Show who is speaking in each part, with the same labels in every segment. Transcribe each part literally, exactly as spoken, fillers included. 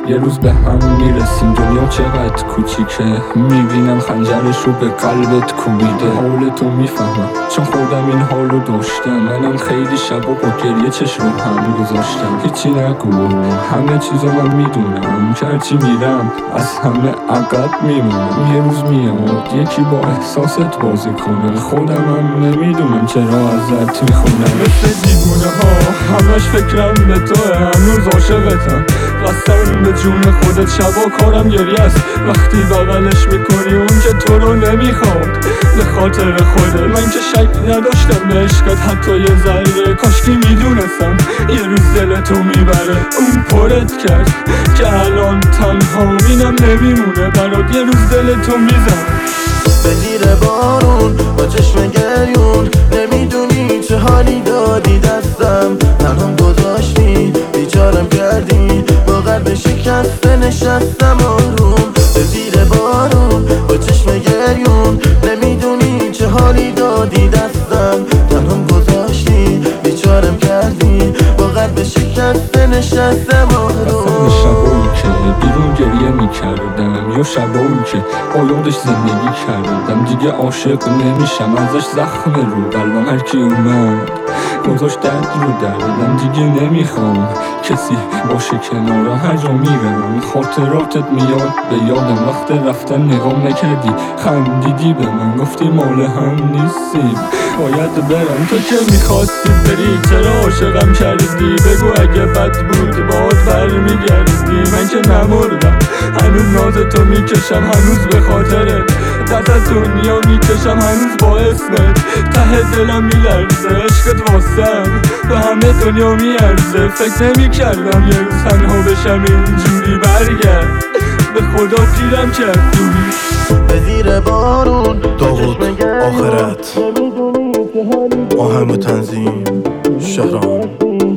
Speaker 1: یه روز به هم میرسیم، دنیا چقدر کوچیکه. میبینم خنجرشو به قلبت کوبیده. حال تو میفهمم چون خودم این حالو داشتم. منم خیلی شبا با گریه چشم رو هم گذاشتم. هیچی نگو، همه چیزو من میدونم، که هرچی میرم از همه عقب میمونم. یه روز میاد یکی با احساست بازی کنه، خودم هم نمیدونم چرا ازت میخونم. مثل دیوونه ها همش فکرم به توه، هنوز عاشقتم، قسم به جون خودت. شبا کارم گریه است وقتی بغلش میکنی اون که تو رو نمیخواد. به خاطر خوده من که شک نداشتم به عشقت حتی یه ذره. کاشکی میدونستم یه روز دل تو میبره. اون پرت کرد که الان تنها اینم نمیمونه برات. یه روز دل تو میزنه
Speaker 2: به زیر بارون با چشم گریون. نمیدونی چه حالی دادی دستم، تنهم گذاشتی بیچارم کردی، با قلب شکسته نشستم آروم. به زیر بارون با چشم گریون. نمیدونی چه حالی دادی دستم، تنهم گذاشتی بیچارم کردی، با قلب شکسته نشستم آروم.
Speaker 1: شبایی که بیرون گریه میکردم یا شبایی که با یادش زندگی کردم. دیگه عاشق نمیشم ازش، زخم رو قلبم هر کی اومد گذاشت درد رو دردم. دیگه نمیخوام کسی باشه کنارم، هر جا میرم خاطراتت میاد به یادم. وقت رفتن نگام نکردی، خندیدی به من، گفتی مال هم نیستیم باید برم. تو که میخواستی بری چرا عاشقم کردی؟ بگو اگه بد بود باید برمیگردی. من که نمردم هنوز ناز تو میکشم، هنوز به خاطرت دست از دنیا میکشم، هنوز با اسمت ته دلم میلرزه. عشقت واسم به همه دنیا میارزه. فکر نمیکردم یه روز تنها بشم اینجوری. برگرد به خدا پیرم کرد دوری.
Speaker 2: به زیر بارون
Speaker 3: داوود آخرت، آهنگ و تنظیم شهرام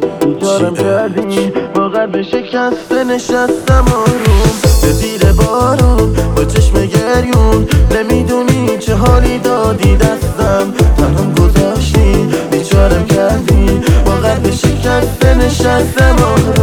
Speaker 2: کردی، با قلب شکسته نشستم آروم. به زیر بارون با چشم گریون. نمیدونی چه حالی دادی دستم، تنهم گذاشتی بیچارم کردی، با قلب شکسته نشستم آروم.